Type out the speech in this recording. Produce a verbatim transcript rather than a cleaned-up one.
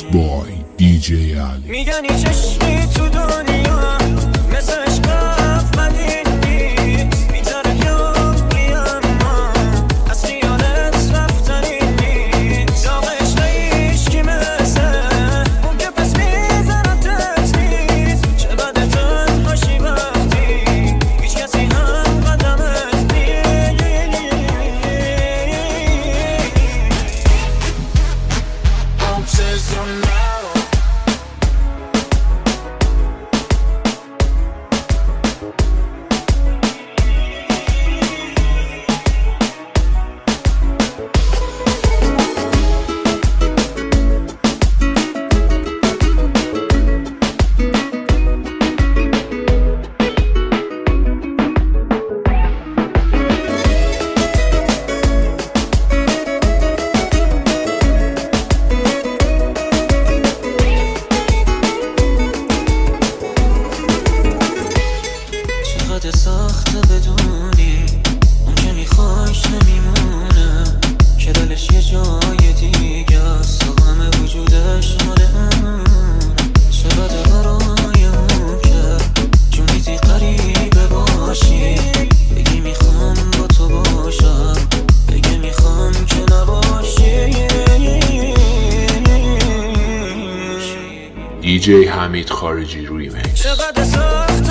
Mixed boy دی جی علی. میگنی چشمی تو دنیا مثل عشق ولی نیست، میذاره یادی اما از خیالت رفتنی نیست. داغ عشق هیچکی مثل اون که پس میزنتت نیست. چه بده تنهاشی وقتی هیچ کسی هم قدمت نیست. Obsession now. ساخته بدونی اون که میخوایش نمیمونه، که دلش یه جای دیگه است و همه وجودش مال اون. چه بده برای اون که جونیتی قریبه باشی، بگی میخوام با تو باشم، بگی میخوام که نباشی. دی جی حمید خارجی ریمیکس. چه بده ساخته